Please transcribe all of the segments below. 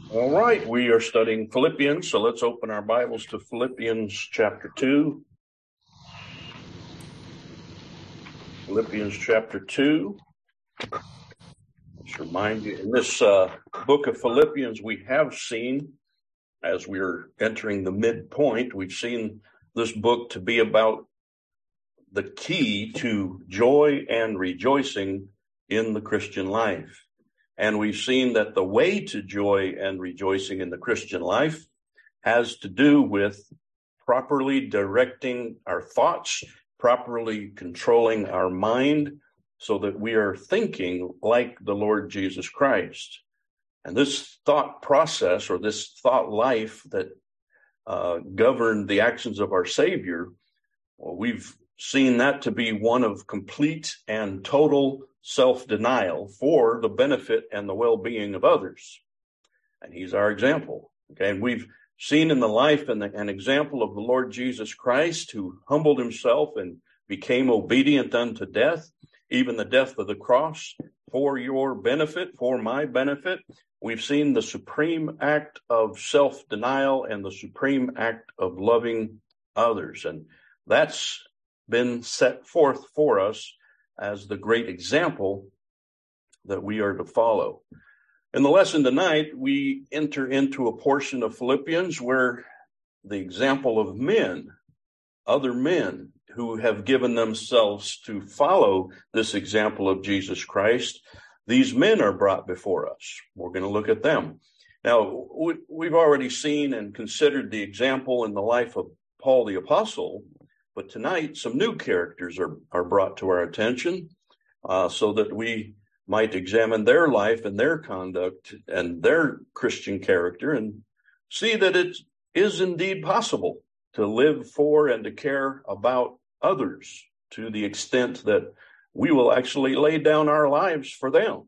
All right, we are studying Philippians, so let's open our Bibles to Philippians chapter 2. Philippians chapter 2. Let's remind you, in this book of Philippians, we have seen, as we're entering the midpoint, we've seen this book to be about the key to joy and rejoicing in the Christian life. And we've seen that the way to joy and rejoicing in the Christian life has to do with properly directing our thoughts, properly controlling our mind so that we are thinking like the Lord Jesus Christ. And this thought process or this thought life that governed the actions of our Savior, well, we've seen that to be one of complete and total self-denial for the benefit and the well-being of others. And he's our example. Okay, and we've seen in the life and an example of the Lord Jesus Christ, who humbled himself and became obedient unto death, even the death of the cross, for your benefit, for my benefit. We've seen the supreme act of self-denial and the supreme act of loving others. And that's been set forth for us as the great example that we are to follow. In the lesson tonight, we enter into a portion of Philippians where the example of men, other men who have given themselves to follow this example of Jesus Christ, these men are brought before us. We're going to look at them. Now, we've already seen and considered the example in the life of Paul the Apostle, but tonight some new characters are brought to our attention so that we might examine their life and their conduct and their Christian character and see that it is indeed possible to live for and to care about others to the extent that we will actually lay down our lives for them,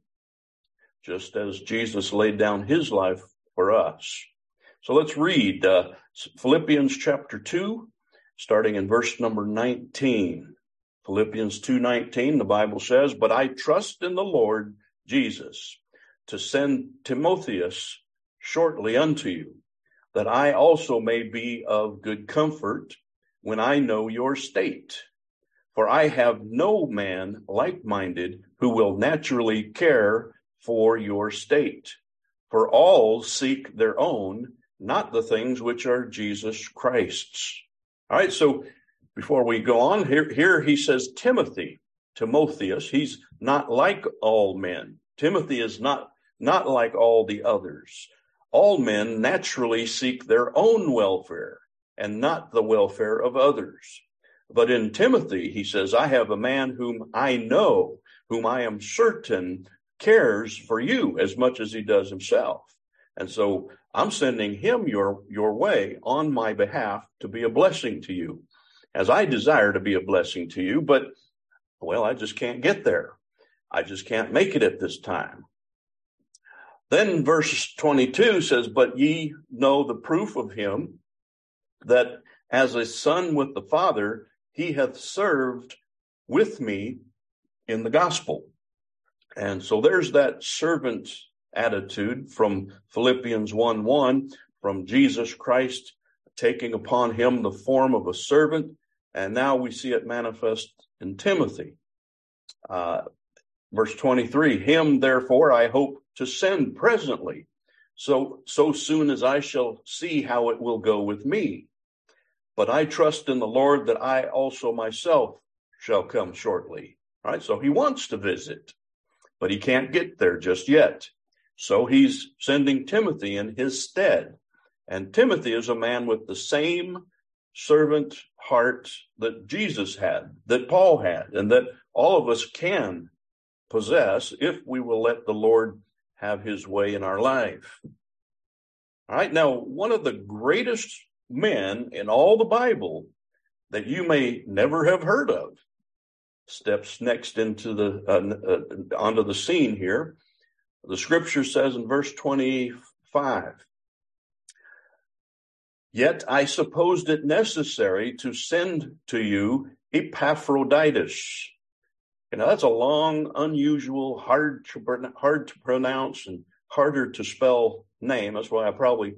just as Jesus laid down his life for us. So let's read Philippians chapter 2, starting in verse number 19. Philippians 2:19, the Bible says, "But I trust in the Lord Jesus to send Timotheus shortly unto you, that I also may be of good comfort when I know your state. For I have no man like-minded who will naturally care for your state. For all seek their own, not the things which are Jesus Christ's." All right, so before we go on, here he says Timotheus. He's not like all men. Timothy is not like all the others. All men naturally seek their own welfare and not the welfare of others. But in Timothy, he says, I have a man whom I know, whom I am certain cares for you as much as he does himself. And so I'm sending him your way on my behalf to be a blessing to you, as I desire to be a blessing to you, but, well, I just can't get there. I just can't make it at this time. Then verse 22 says, "But ye know the proof of him, that as a son with the Father, he hath served with me in the gospel." And so there's that servant attitude from Philippians 1:1, from Jesus Christ taking upon him the form of a servant. And now we see it manifest in Timothy. Verse 23, "Him, therefore, I hope to send presently, so soon as I shall see how it will go with me. But I trust in the Lord that I also myself shall come shortly." All right, so he wants to visit, but he can't get there just yet. So he's sending Timothy in his stead. And Timothy is a man with the same servant heart that Jesus had, that Paul had, and that all of us can possess if we will let the Lord have his way in our life. All right, now, one of the greatest men in all the Bible that you may never have heard of steps next into onto the scene here. The scripture says in verse 25, "Yet I supposed it necessary to send to you Epaphroditus." You know, that's a long, unusual, hard to pronounce and harder to spell name. That's why I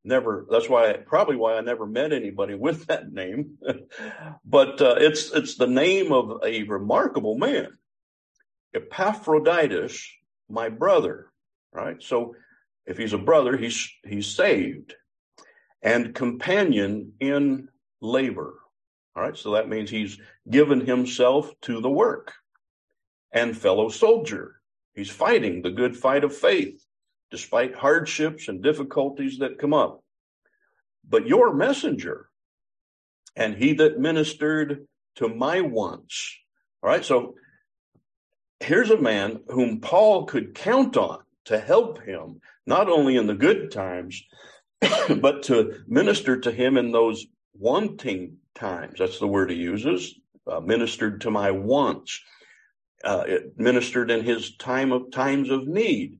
never met anybody with that name. But it's the name of a remarkable man, Epaphroditus, my brother. Right? So if he's a brother, he's saved, and companion in labor. All right, so that means he's given himself to the work, and fellow soldier. He's fighting the good fight of faith, despite hardships and difficulties that come up. But your messenger, and he that ministered to my wants. All right, so here's a man whom Paul could count on to help him, not only in the good times, but to minister to him in those wanting times. That's the word he uses, ministered to my wants. It ministered in his times of need.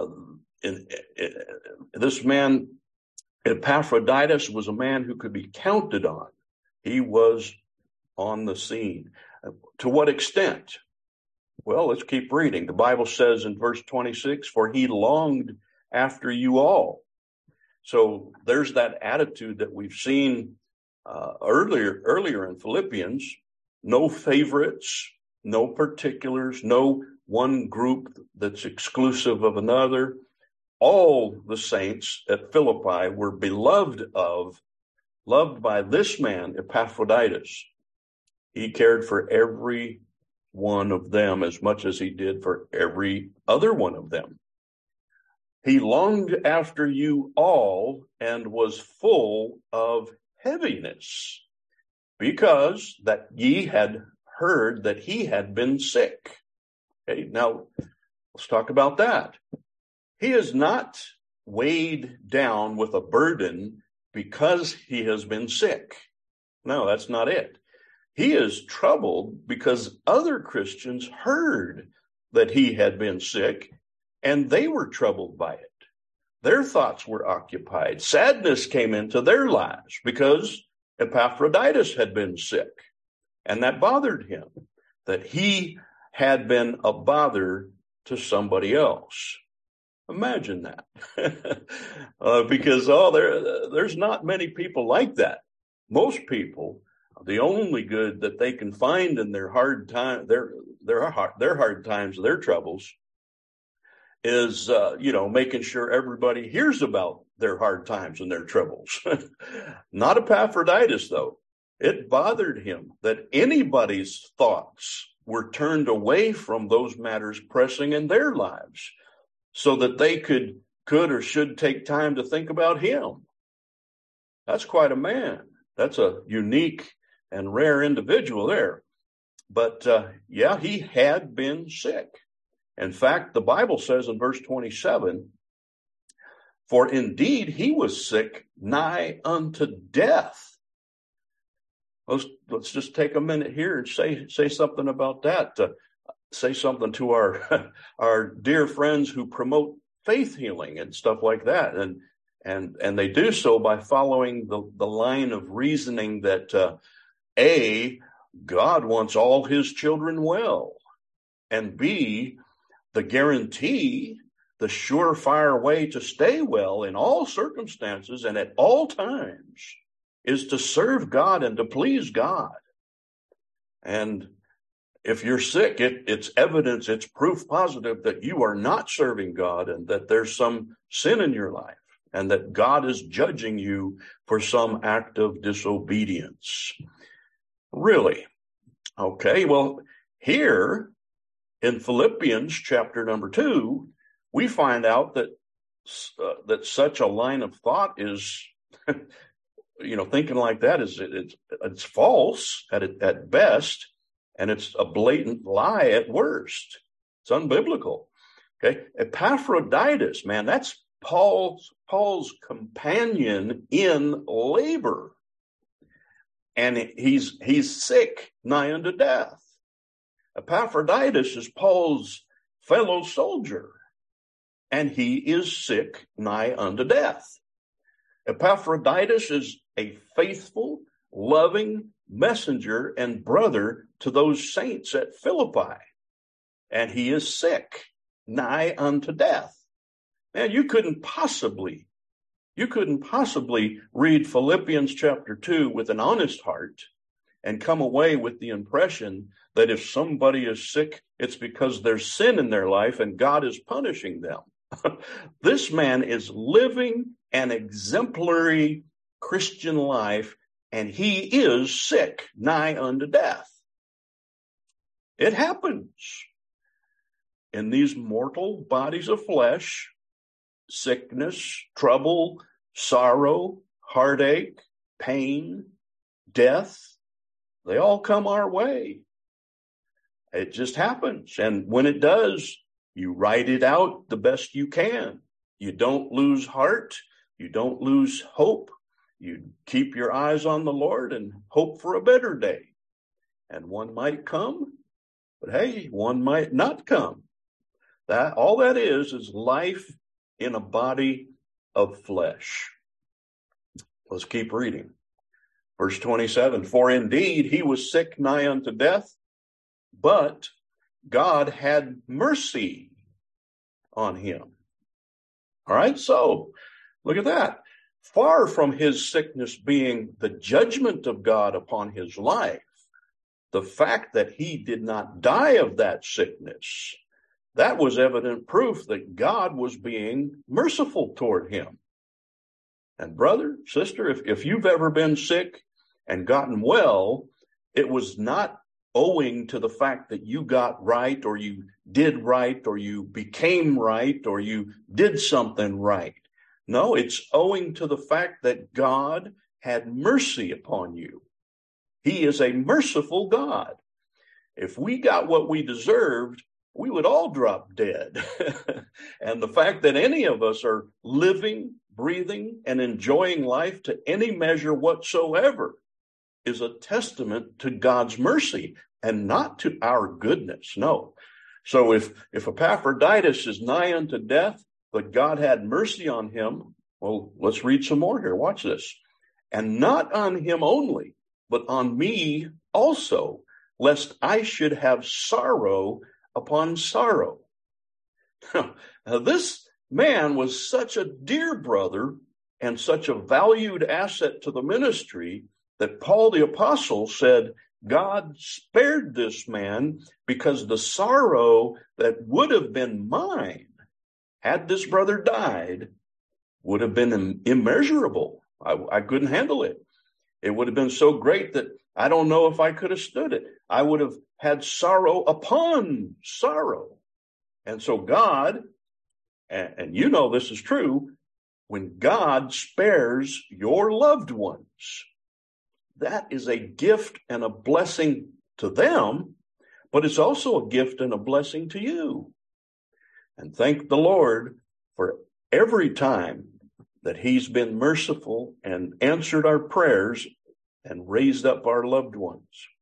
This man, Epaphroditus, was a man who could be counted on. He was on the scene. To what extent? Well, let's keep reading. The Bible says in verse 26, for he longed after you all. So there's that attitude that we've seen earlier in Philippians. No favorites, no particulars, no one group that's exclusive of another. All the saints at Philippi were loved by this man, Epaphroditus. He cared for every one of them as much as he did for every other one of them. He longed after you all and was full of heaviness, because that ye had heard that he had been sick. Okay, now let's talk about that. He is not weighed down with a burden because he has been sick. No, that's not it. He is troubled because other Christians heard that he had been sick, and they were troubled by it. Their thoughts were occupied. Sadness came into their lives because Epaphroditus had been sick, and that bothered him, that he had been a bother to somebody else. Imagine that. Because there's not many people like that. Most people, the only good that they can find in their hard time, their hard times, their troubles, is making sure everybody hears about their hard times and their troubles. Not Epaphroditus, though. It bothered him that anybody's thoughts were turned away from those matters pressing in their lives, so that they could or should take time to think about him. That's quite a man. That's a unique and rare individual there. But he had been sick. In fact, the Bible says in verse 27, for indeed he was sick nigh unto death. Let's just take a minute here and say something about that. Say something to our dear friends who promote faith healing and stuff like that, and they do so by following the line of reasoning that A, God wants all his children well, and B, the guarantee, the surefire way to stay well in all circumstances and at all times is to serve God and to please God. And if you're sick, it's evidence, it's proof positive that you are not serving God and that there's some sin in your life and that God is judging you for some act of disobedience. Really? Okay, well, here in Philippians chapter number 2, we find out that such a line of thought is, thinking like that it's false at best. And it's a blatant lie at worst. It's unbiblical. Okay. Epaphroditus, man, that's Paul's companion in labor. And he's sick nigh unto death. Epaphroditus is Paul's fellow soldier, and he is sick nigh unto death. Epaphroditus is a faithful, loving messenger and brother to those saints at Philippi, and he is sick nigh unto death. Man, you couldn't possibly read Philippians chapter 2 with an honest heart and come away with the impression that if somebody is sick, it's because there's sin in their life and God is punishing them. This man is living an exemplary Christian life, and he is sick, nigh unto death. It happens in these mortal bodies of flesh. Sickness, trouble, sorrow, heartache, pain, death, they all come our way. It just happens. And when it does, you write it out the best you can. You don't lose heart. You don't lose hope. You keep your eyes on the Lord and hope for a better day. And one might come, but hey, one might not come. All that is life in a body of flesh. Let's keep reading. Verse 27, for indeed he was sick nigh unto death, but God had mercy on him. All right, so look at that. Far from his sickness being the judgment of God upon his life, the fact that he did not die of that sickness, that was evident proof that God was being merciful toward him. And brother, sister, if you've ever been sick and gotten well, it was not owing to the fact that you got right or you did right or you became right or you did something right. No, it's owing to the fact that God had mercy upon you. He is a merciful God. If we got what we deserved, we would all drop dead. And the fact that any of us are living, breathing, and enjoying life to any measure whatsoever is a testament to God's mercy and not to our goodness. No. So if Epaphroditus is nigh unto death, but God had mercy on him, well, let's read some more here. Watch this. And not on him only, but on me also, lest I should have sorrow upon sorrow. Now, this man was such a dear brother and such a valued asset to the ministry that Paul the Apostle said, God spared this man because the sorrow that would have been mine had this brother died would have been immeasurable. I couldn't handle it. It would have been so great that I don't know if I could have stood it. I would have had sorrow upon sorrow. And so God, and you know this is true, when God spares your loved ones, that is a gift and a blessing to them, but it's also a gift and a blessing to you. And thank the Lord for every time that he's been merciful and answered our prayers and raised up our loved ones.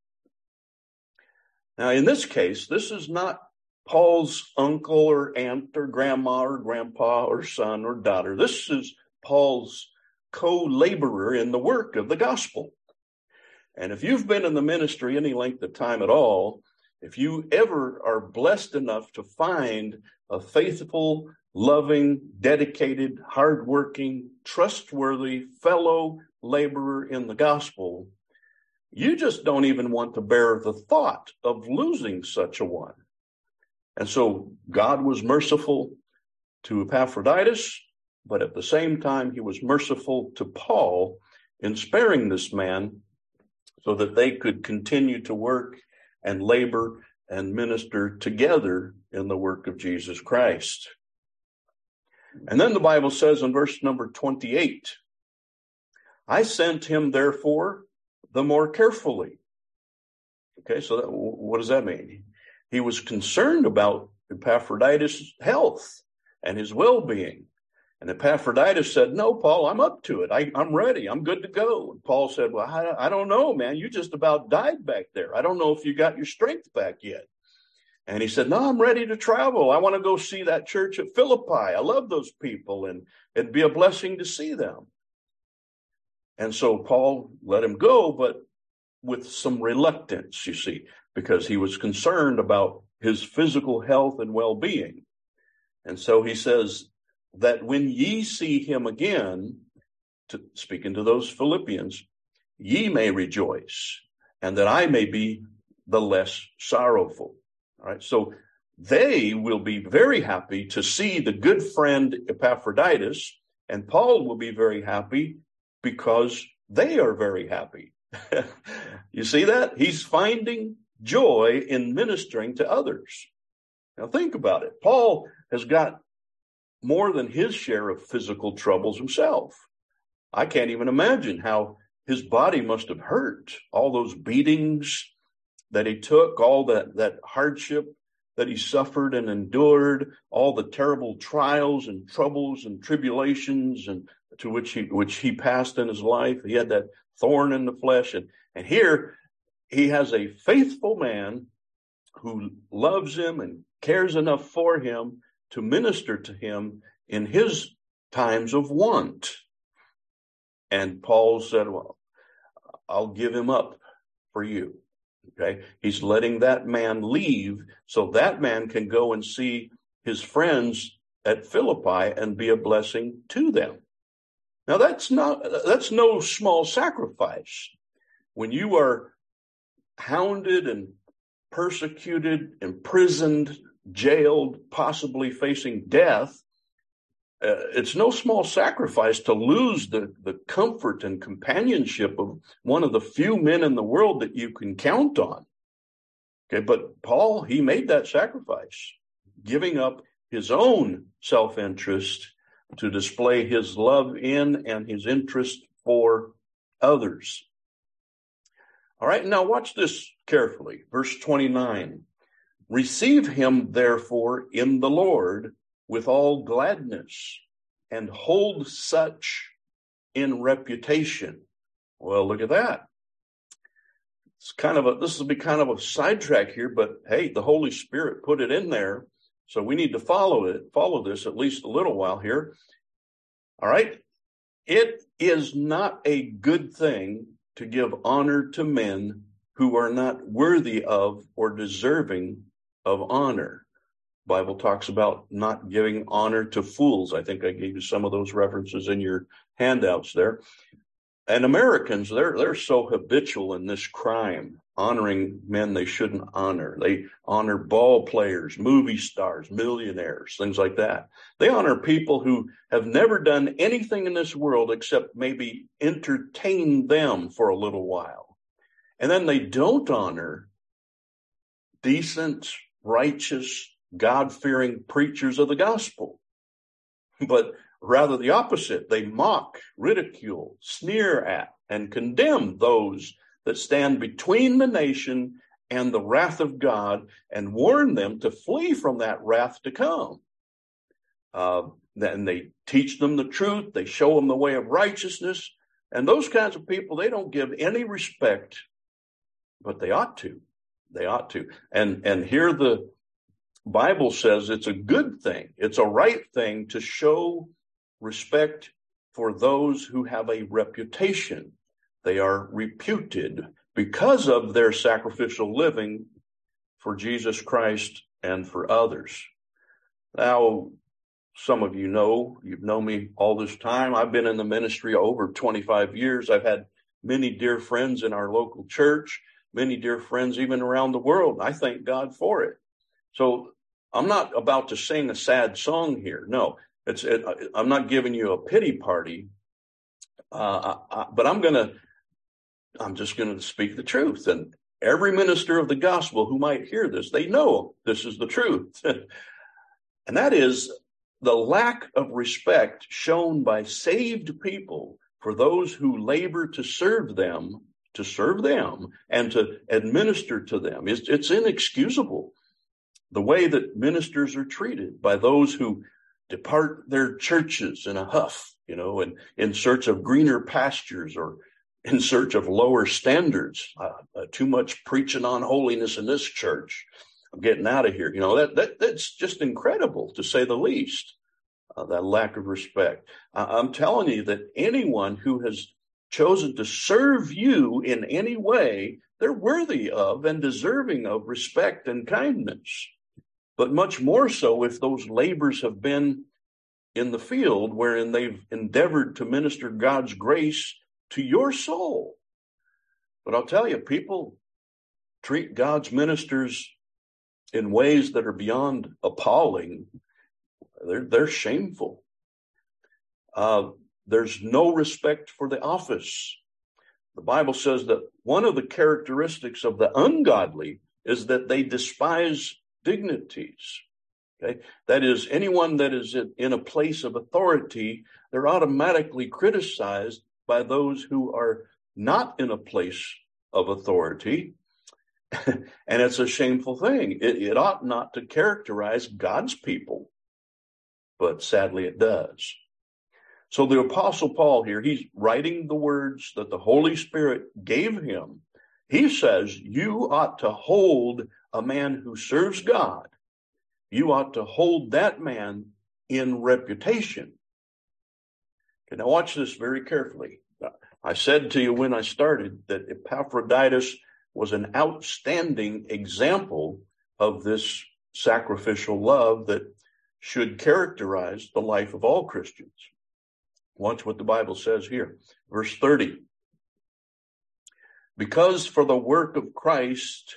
Now, in this case, this is not Paul's uncle or aunt or grandma or grandpa or son or daughter. This is Paul's co-laborer in the work of the gospel. And if you've been in the ministry any length of time at all, if you ever are blessed enough to find a faithful, loving, dedicated, hardworking, trustworthy fellow laborer in the gospel, you just don't even want to bear the thought of losing such a one. And so God was merciful to Epaphroditus, but at the same time, he was merciful to Paul in sparing this man so that they could continue to work and labor and minister together in the work of Jesus Christ. And then the Bible says in verse number 28, I sent him therefore the more carefully. Okay, so what does that mean? He was concerned about Epaphroditus' health and his well-being. And Epaphroditus said, no, Paul, I'm up to it. I'm ready. I'm good to go. And Paul said, well, I don't know, man. You just about died back there. I don't know if you got your strength back yet. And he said, no, I'm ready to travel. I want to go see that church at Philippi. I love those people, and it'd be a blessing to see them. And so Paul let him go, but with some reluctance, you see, because he was concerned about his physical health and well-being. And so he says, that when ye see him again, speaking to those Philippians, ye may rejoice, and that I may be the less sorrowful. All right, so they will be very happy to see the good friend Epaphroditus, and Paul will be very happy because they are very happy. You see that? He's finding joy in ministering to others. Now think about it. Paul has got more than his share of physical troubles himself. I can't even imagine how his body must have hurt. All those beatings that he took, all that hardship that he suffered and endured, all the terrible trials and troubles and tribulations and to which he passed in his life. He had that thorn in the flesh. And here he has a faithful man who loves him and cares enough for him to minister to him in his times of want. And Paul said, well, I'll give him up for you. Okay. He's letting that man leave so that man can go and see his friends at Philippi and be a blessing to them. Now that's no small sacrifice. When you are hounded and persecuted, imprisoned, jailed, possibly facing death, it's no small sacrifice to lose the comfort and companionship of one of the few men in the world that you can count on. Okay, but Paul, he made that sacrifice, giving up his own self-interest to display his love in and his interest for others. All right, now watch this carefully. Verse 29. Receive him, therefore, in the Lord with all gladness, and hold such in reputation. Well, look at that. This will be kind of a sidetrack here, but hey, the Holy Spirit put it in there, so we need to follow this at least a little while here. All right. It is not a good thing to give honor to men who are not worthy of or deserving of honor. The Bible talks about not giving honor to fools. I think I gave you some of those references in your handouts there. And Americans, they're so habitual in this crime, honoring men they shouldn't honor. They honor ball players, movie stars, millionaires, things like that. They honor people who have never done anything in this world except maybe entertain them for a little while. And then they don't honor decent, righteous, God-fearing preachers of the gospel, but rather the opposite. They mock, ridicule, sneer at, and condemn those that stand between the nation and the wrath of God, and warn them to flee from that wrath to come. Then they teach them the truth. They show them the way of righteousness. And those kinds of people, they don't give any respect, but they ought to. They ought to. And here the Bible says it's a good thing. It's a right thing to show respect for those who have a reputation. They are reputed because of their sacrificial living for Jesus Christ and for others. Now, some of you know, you've known me all this time. I've been in the ministry over 25 years. I've had many dear friends in our local church, many dear friends even around the world. I thank God for it. So I'm not about to sing a sad song here. No, I'm not giving you a pity party, but I'm just going to speak the truth. And every minister of the gospel who might hear this, they know this is the truth. And that is the lack of respect shown by saved people for those who labor to serve them, and to administer to them. It's inexcusable. The way that ministers are treated by those who depart their churches in a huff, and in search of greener pastures or in search of lower standards. Too much preaching on holiness in this church. I'm getting out of here. That's just incredible, to say the least, that lack of respect. I'm telling you that anyone who has chosen to serve you in any way, they're worthy of and deserving of respect and kindness. But much more so if those labors have been in the field wherein they've endeavored to minister God's grace to your soul. But I'll tell you, people treat God's ministers in ways that are beyond appalling. They're shameful. There's no respect for the office. The Bible says that one of the characteristics of the ungodly is that they despise dignities. Okay? That is, anyone that is in a place of authority, they're automatically criticized by those who are not in a place of authority. And it's a shameful thing. It ought not to characterize God's people, but sadly it does. So the Apostle Paul here, he's writing the words that the Holy Spirit gave him. He says, you ought to hold a man who serves God. You ought to hold that man in reputation. Okay, now watch this very carefully. I said to you when I started that Epaphroditus was an outstanding example of this sacrificial love that should characterize the life of all Christians. Watch what the Bible says here. Verse 30. Because for the work of Christ,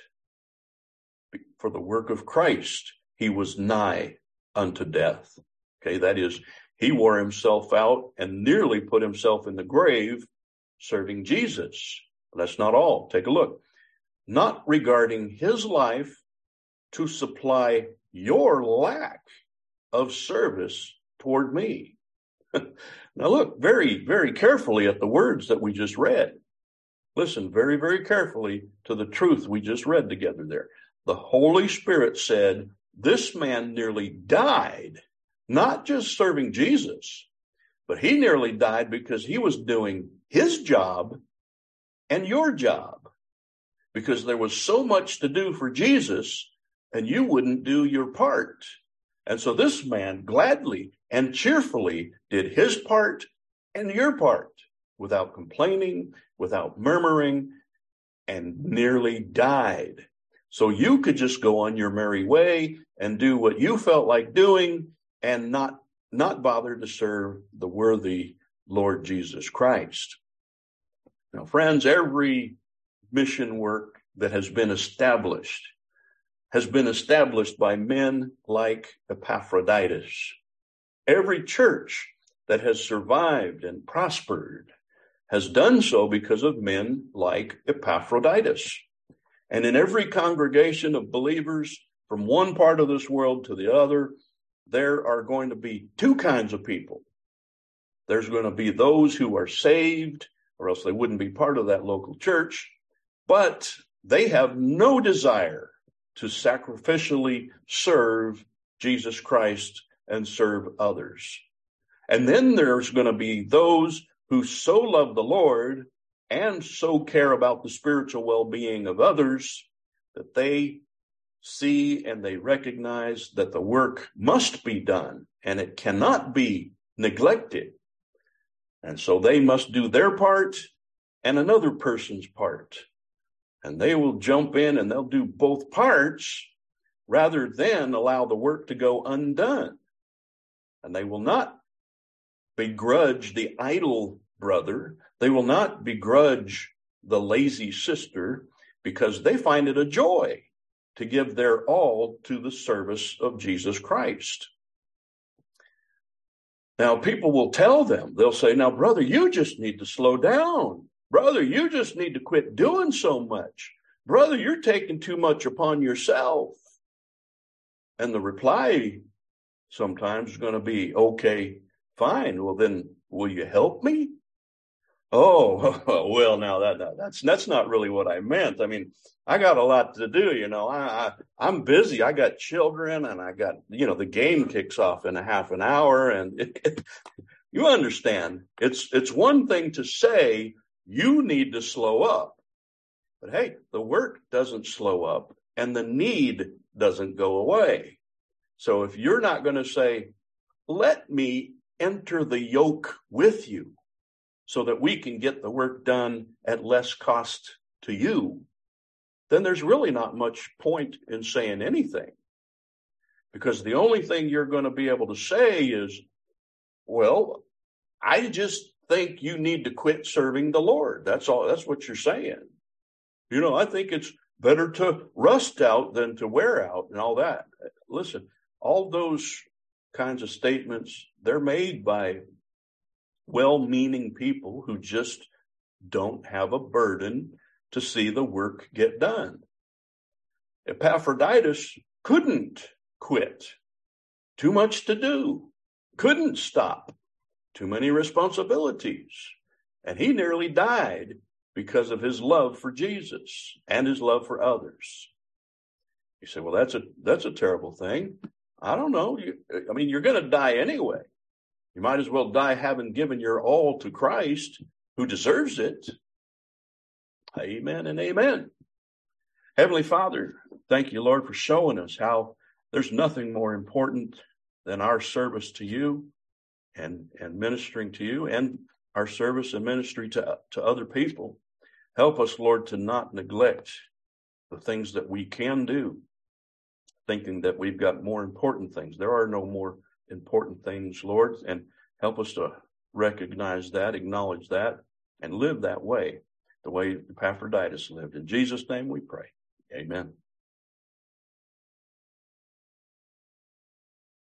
he was nigh unto death. Okay, that is, he wore himself out and nearly put himself in the grave serving Jesus. But that's not all. Take a look. Not regarding his life to supply your lack of service toward me. Now look very, very carefully at the words that we just read. Listen very, very carefully to the truth we just read together there. The Holy Spirit said, this man nearly died, not just serving Jesus, but he nearly died because he was doing his job and your job. Because there was so much to do for Jesus, and you wouldn't do your part. And so this man gladly and cheerfully did his part and your part without complaining, without murmuring, and nearly died. So you could just go on your merry way and do what you felt like doing and not bother to serve the worthy Lord Jesus Christ. Now, friends, every mission work that has been established by men like Epaphroditus. Every church that has survived and prospered has done so because of men like Epaphroditus. And in every congregation of believers from one part of this world to the other, there are going to be two kinds of people. There's going to be those who are saved, or else they wouldn't be part of that local church, but they have no desire to sacrificially serve Jesus Christ and serve others. And then there's going to be those who so love the Lord and so care about the spiritual well-being of others that they see and they recognize that the work must be done and it cannot be neglected. And so they must do their part and another person's part. And they will jump in and they'll do both parts rather than allow the work to go undone. And they will not begrudge the idle brother. They will not begrudge the lazy sister because they find it a joy to give their all to the service of Jesus Christ. Now, people will tell them, they'll say, now, brother, you just need to slow down. Brother, you just need to quit doing so much. Brother, you're taking too much upon yourself. And the reply sometimes is going to be, okay, fine. Well, then will you help me? Oh, well, now that's not really what I meant. I mean, I got a lot to do, you know. I'm busy. I got children and I got, the game kicks off in a half an hour. And you understand, it's one thing to say, you need to slow up. But hey, the work doesn't slow up and the need doesn't go away. So if you're not going to say, let me enter the yoke with you so that we can get the work done at less cost to you, then there's really not much point in saying anything. Because the only thing you're going to be able to say is, Well, I just think you need to quit serving the Lord. That's all. That's what you're saying. I think it's better to rust out than to wear out and all that. Listen, all those kinds of statements, they're made by well-meaning people who just don't have a burden to see the work get done. Epaphroditus couldn't quit. Too much to do. Couldn't stop. Too many responsibilities. And he nearly died because of his love for Jesus and his love for others. You say, well, that's a terrible thing. I don't know. You're going to die anyway. You might as well die having given your all to Christ, who deserves it. Amen and amen. Heavenly Father, thank you, Lord, for showing us how there's nothing more important than our service to you and ministering to you, and our service and ministry to other people. Help us, Lord, to not neglect the things that we can do, thinking that we've got more important things. There are no more important things, Lord, and help us to recognize that, acknowledge that, and live that way, the way Epaphroditus lived. In Jesus' name we pray. Amen.